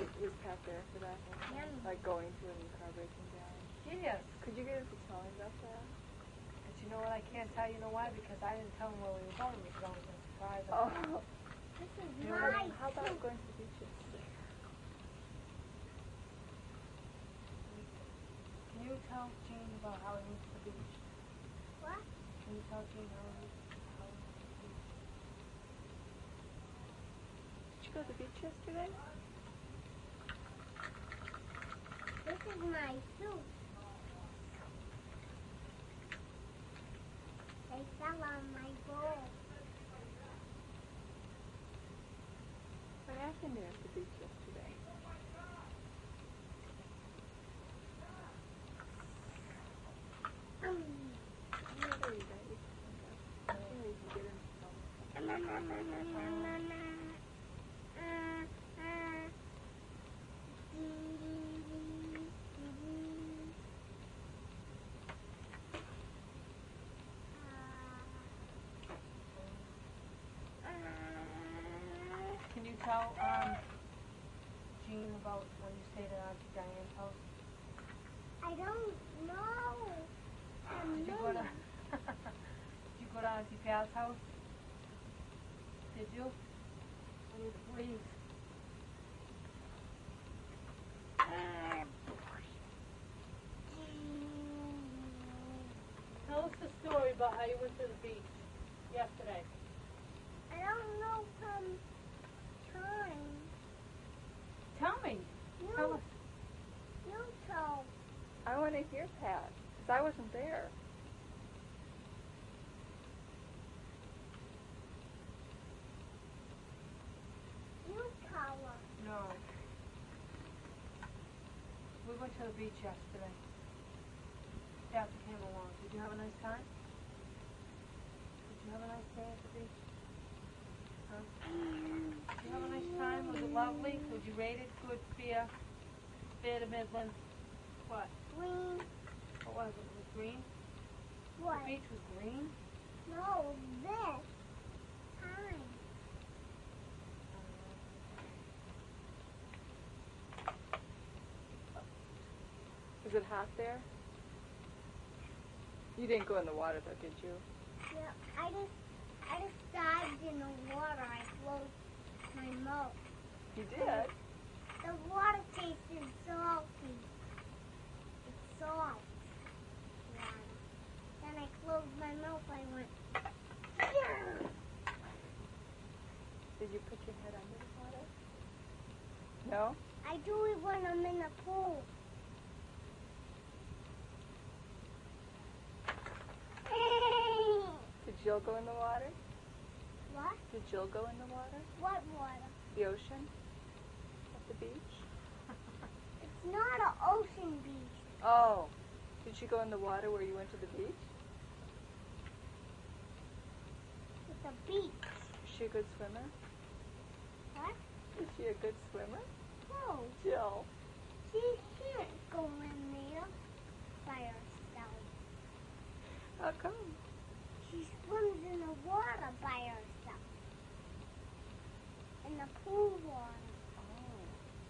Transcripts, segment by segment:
Was Pat there for that? Yeah. Like going to and the car breaking down? Yes. Could you get him to tell me about that? But you know what, I can't tell you know why, because I didn't tell him where we were going because I was going to surprise him. Oh. This is You know, my How about soup. going to the beach yesterday? Can you tell Jean about how he went to the beach? What? Can you tell Jean how he went to the beach? Did you go to the beach yesterday? This is my soup. They fell on my bowl. What happened there at the beach yesterday? Where are you guys? I can't even get him to tell me something. Can you tell Jean about when you stayed at Auntie Diane's house? I don't know. Did you go to Did you go to Auntie Pat's house? Did you? Please. Tell us the story about how you went to the beach yesterday. I don't know from time. Tell me. Tell us. You tell. I want to hear Pat, because I wasn't there. You tell her. No. We went to the beach yesterday. Kathy came along. Did you have a nice time? Did you have a nice day at the beach? Huh? Did you have a nice time? Was it lovely? Would you rate it good, fair to middling? What? Green. What was it? Was it green? What? The beach was green? No, this time. Was it hot there? You didn't go in the water though, did you? Yeah, I just dived in the water. I floated my mouth. You did? The water tasted salty. It's salt. Water. Then I closed my mouth. I went. Yeah. Did you put your head under the water? No? I do it when I'm in the pool. Did Jill go in the water? What? Did Jill go in the water? What water? The ocean? At the beach? It's not an ocean beach. Oh. Did she go in the water where you went to the beach? It's a beach. Is she a good swimmer? What? Is she a good swimmer? No. Jill. She can't go in there by herself. How come? She swims in the water by herself. In the pool water. Oh.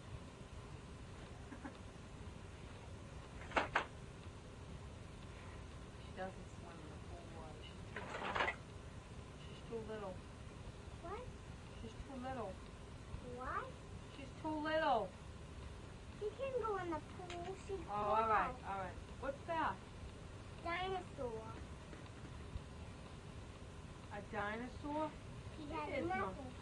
She doesn't swim in the pool water. She's too small. She's too little. What? She's too little. What? She's too little. She can go in the pool. She's Oh, all right, all right. What's that? Dinosaur. A dinosaur? She It has is not. nothing.